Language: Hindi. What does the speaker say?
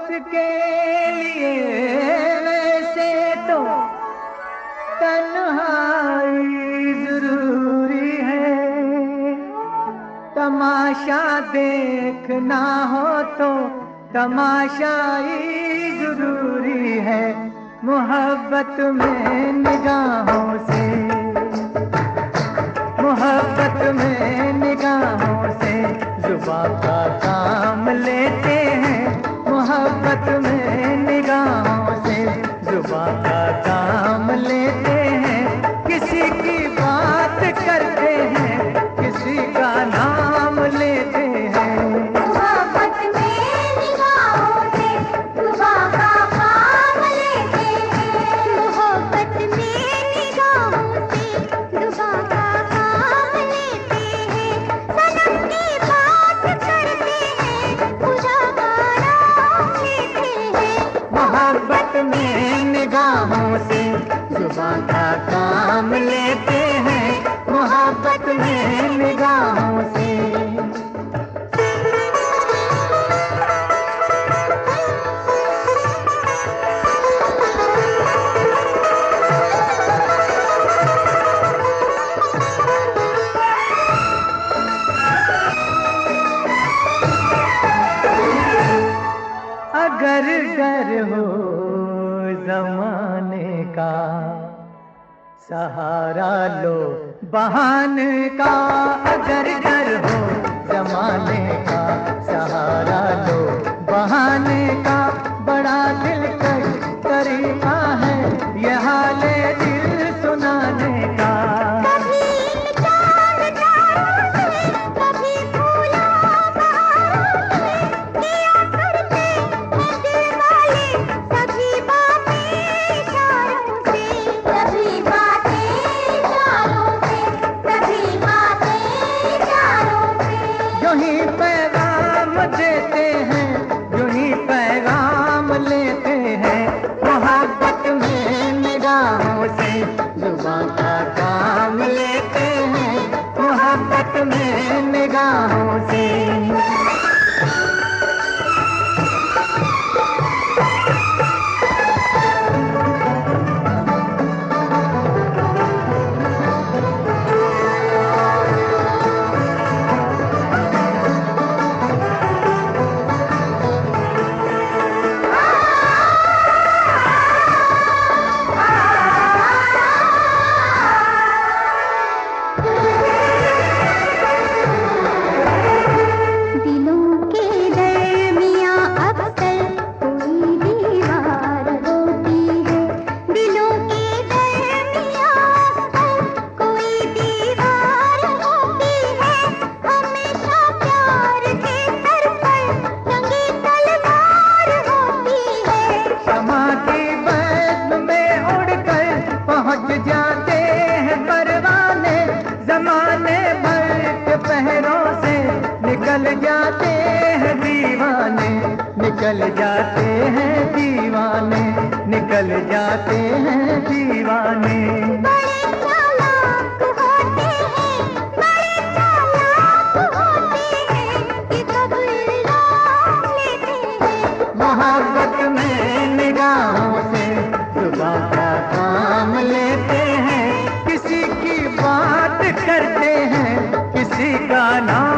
उसके लिए वैसे तो तन्हाई जरूरी है, तमाशा देखना हो तो तमाशाई जरूरी है। मोहब्बत में निगाहों से, मोहब्बत में निगाहों से जुबां का काम लेते हैं। मोहब्बत में निगाहों से जुबां का काम लेते हैं। किसी की बात करते हैं, किसी का नाम लेते हैं। मोहब्बत में निगाहों से जुबां का काम लेते हैं। मोहब्बत में निगाहों से जुबां का काम लेते हैं। सनम की बात करते हैं, खुदा का नाम लेते हैं। मोहब्बत में निगाहों से जुबां का काम लेते हैं। मोहब्बत में निगाहों से। अगर डर हो जमाने का सहारा लो बहाने का। अगर डर हो जमाने का सहारा लो बहाने का। बड़ा दिलकश तरीका है ये हाले दिल सुनाने का। कभी चांद तारों से, कभी फूलों बहारों से किया करते हैं दिल वाले सभी बातें इशारों से। सभी बातें इशारों से, सभी बातें इशारों से। यूं ही पैगाम देते हैं, यूं ही पैगाम लेते हैं। मोहब्बत में निगाहों से जुबां का काम लेते हैं। मोहब्बत में निगाहों से। दिलों के दरमियां अक्सर कोई दीवार होती है। दिलों के दरमियां अक्सर कोई दीवार होती है। हमेशा प्यार के सर पर रंगी तलवार होती है। शमा की बज़्म में उड़कर पहुंच जाते हैं परवाने। जमाने भर के पहरों से निकल जाते हैं दीवाने। निकल जाते हैं दीवाने, निकल जाते हैं दीवाने। बड़े चालाक होते हैं, बड़े चालाक होते हैं कि कब्र लौट लेते हैं। मोहब्बत में निगाहों से जुबां का काम लेते हैं। किसी की बात करते हैं, किसी का नाम